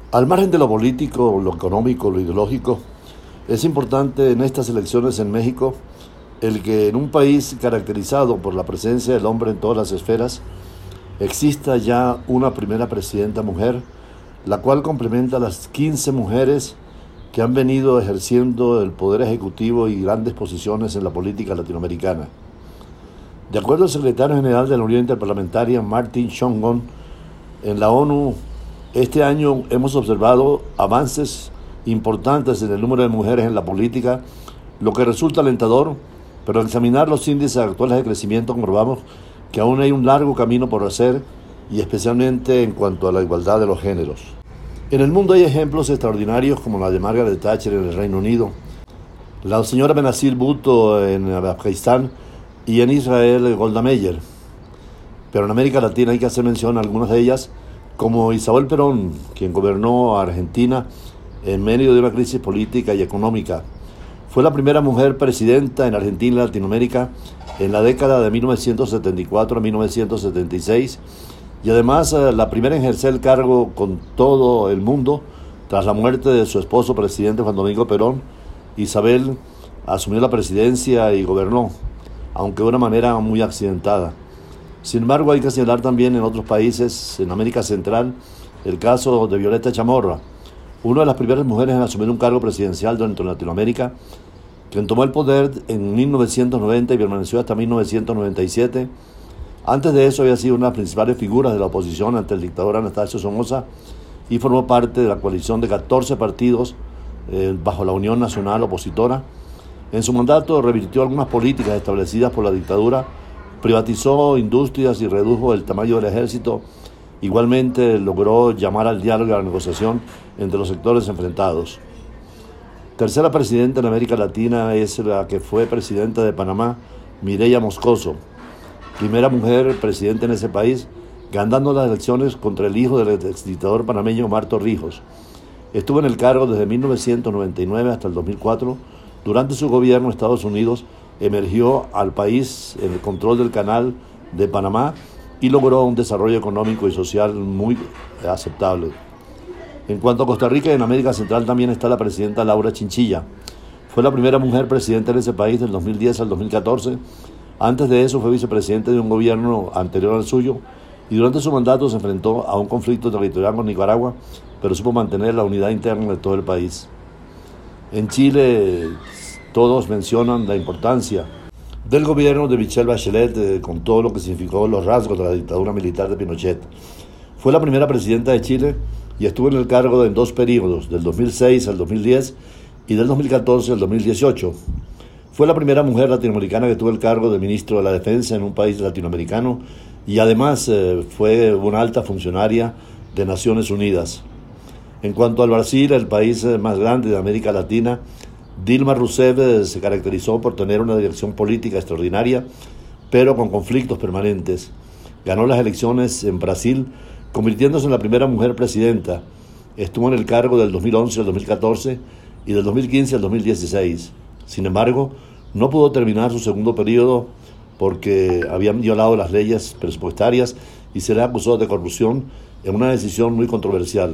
Al margen de lo político, lo económico, lo ideológico, es importante en estas elecciones en México el que en un país caracterizado por la presencia del hombre en todas las esferas exista ya una primera presidenta mujer, la cual complementa a las 15 mujeres que han venido ejerciendo el poder ejecutivo y grandes posiciones en la política latinoamericana. De acuerdo al secretario general de la Unión Interparlamentaria, Martin Chongon, en la ONU, este año hemos observado avances importantes en el número de mujeres en la política, lo que resulta alentador, pero al examinar los índices actuales de crecimiento comprobamos que aún hay un largo camino por hacer, y especialmente en cuanto a la igualdad de los géneros. En el mundo hay ejemplos extraordinarios como la de Margaret Thatcher en el Reino Unido, la señora Benazir Bhutto en Afganistán y en Israel Golda Meir. Pero en América Latina hay que hacer mención a algunas de ellas, como Isabel Perón, quien gobernó a Argentina en medio de una crisis política y económica. Fue la primera mujer presidenta en Argentina y Latinoamérica en la década de 1974 a 1976 y además la primera en ejercer el cargo con todo el mundo tras la muerte de su esposo presidente Juan Domingo Perón. Isabel asumió la presidencia y gobernó, aunque de una manera muy accidentada. Sin embargo, hay que señalar también en otros países, en América Central, el caso de Violeta Chamorro, una de las primeras mujeres en asumir un cargo presidencial dentro de Latinoamérica, quien tomó el poder en 1990 y permaneció hasta 1997. Antes de eso había sido una de las principales figuras de la oposición ante el dictador Anastasio Somoza y formó parte de la coalición de 14 partidos bajo la Unión Nacional Opositora. En su mandato revirtió algunas políticas establecidas por la dictadura, privatizó industrias y redujo el tamaño del ejército. Igualmente logró llamar al diálogo y a la negociación entre los sectores enfrentados. Tercera presidenta en América Latina es la que fue presidenta de Panamá, Mireya Moscoso, primera mujer presidenta en ese país, ganando las elecciones contra el hijo del exdictador panameño Omar Torrijos. Estuvo en el cargo desde 1999 hasta el 2004. Durante su gobierno, Estados Unidos emergió al país en el control del canal de Panamá y logró un desarrollo económico y social muy aceptable. En cuanto a Costa Rica, en América Central también está la presidenta Laura Chinchilla. Fue la primera mujer presidenta en ese país del 2010 al 2014. Antes de eso fue vicepresidente de un gobierno anterior al suyo y durante su mandato se enfrentó a un conflicto territorial con Nicaragua, pero supo mantener la unidad interna de todo el país. En Chile todos mencionan la importancia del gobierno de Michelle Bachelet con todo lo que significó los rasgos de la dictadura militar de Pinochet. Fue la primera presidenta de Chile y estuvo en el cargo en 2 periodos, del 2006 al 2010 y del 2014 al 2018. Fue la primera mujer latinoamericana que tuvo el cargo de ministro de la Defensa en un país latinoamericano y además fue una alta funcionaria de Naciones Unidas. En cuanto al Brasil, el país más grande de América Latina, Dilma Rousseff se caracterizó por tener una dirección política extraordinaria, pero con conflictos permanentes. Ganó las elecciones en Brasil, convirtiéndose en la primera mujer presidenta. Estuvo en el cargo del 2011 al 2014 y del 2015 al 2016. Sin embargo, no pudo terminar su segundo periodo porque habían violado las leyes presupuestarias y se le acusó de corrupción en una decisión muy controversial.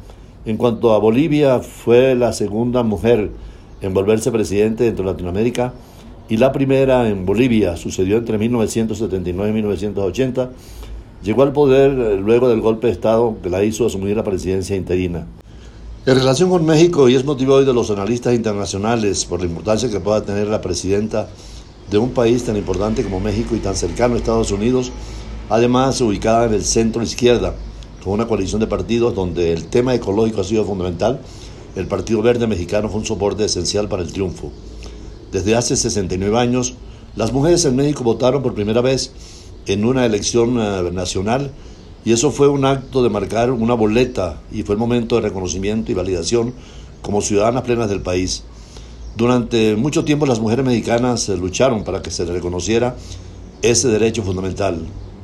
En cuanto a Bolivia, fue la segunda mujer en volverse presidente dentro de Latinoamérica y la primera en Bolivia. Sucedió entre 1979 y 1980. Llegó al poder luego del golpe de Estado que la hizo asumir la presidencia interina. En relación con México, y es motivo hoy de los analistas internacionales por la importancia que pueda tener la presidenta de un país tan importante como México y tan cercano a Estados Unidos, además ubicada en el centro izquierda, con una coalición de partidos donde el tema ecológico ha sido fundamental. El Partido Verde Mexicano fue un soporte esencial para el triunfo. Desde hace 69 años, las mujeres en México votaron por primera vez en una elección nacional y eso fue un acto de marcar una boleta y fue el momento de reconocimiento y validación como ciudadanas plenas del país. Durante mucho tiempo las mujeres mexicanas lucharon para que se reconociera ese derecho fundamental.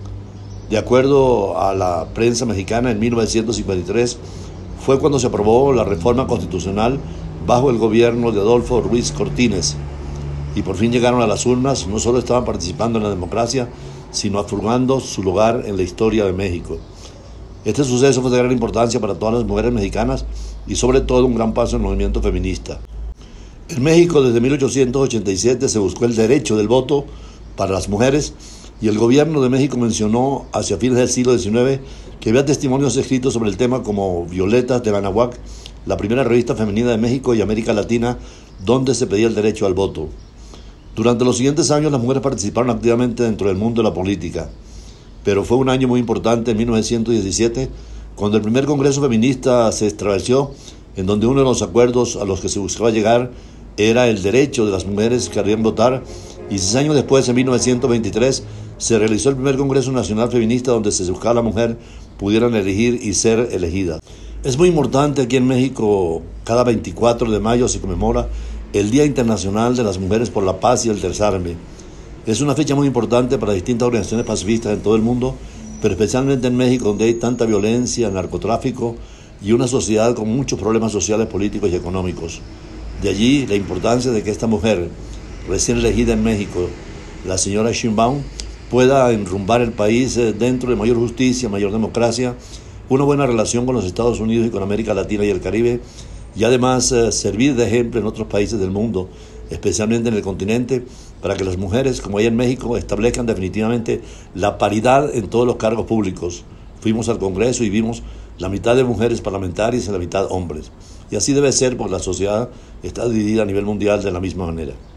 De acuerdo a la prensa mexicana, en 1953 fue cuando se aprobó la reforma constitucional bajo el gobierno de Adolfo Ruiz Cortines y por fin llegaron a las urnas. No solo estaban participando en la democracia, sino afirmando su lugar en la historia de México. Este suceso fue de gran importancia para todas las mujeres mexicanas y sobre todo un gran paso en el movimiento feminista. En México desde 1887 se buscó el derecho del voto para las mujeres y el gobierno de México mencionó hacia fines del siglo XIX que había testimonios escritos sobre el tema como Violetas de Anahuac, la primera revista femenina de México y América Latina donde se pedía el derecho al voto. Durante los siguientes años las mujeres participaron activamente dentro del mundo de la política, pero fue un año muy importante en 1917 cuando el primer Congreso Feminista se estableció, en donde uno de los acuerdos a los que se buscaba llegar era el derecho de las mujeres que querían votar, y 6 años después, en 1923, se realizó el primer Congreso Nacional Feminista donde se buscaba a la mujer pudieran elegir y ser elegida. Es muy importante aquí en México, cada 24 de mayo se conmemora el Día Internacional de las Mujeres por la Paz y el Desarme. Es una fecha muy importante para distintas organizaciones pacifistas en todo el mundo, pero especialmente en México, donde hay tanta violencia, narcotráfico y una sociedad con muchos problemas sociales, políticos y económicos. De allí la importancia de que esta mujer, recién elegida en México, la señora Sheinbaum, pueda enrumbar el país dentro de mayor justicia, mayor democracia, una buena relación con los Estados Unidos y con América Latina y el Caribe, y además servir de ejemplo en otros países del mundo, especialmente en el continente, para que las mujeres, como hay en México, establezcan definitivamente la paridad en todos los cargos públicos. Fuimos al Congreso y vimos la mitad de mujeres parlamentarias y la mitad hombres. Y así debe ser, porque la sociedad está dividida a nivel mundial de la misma manera.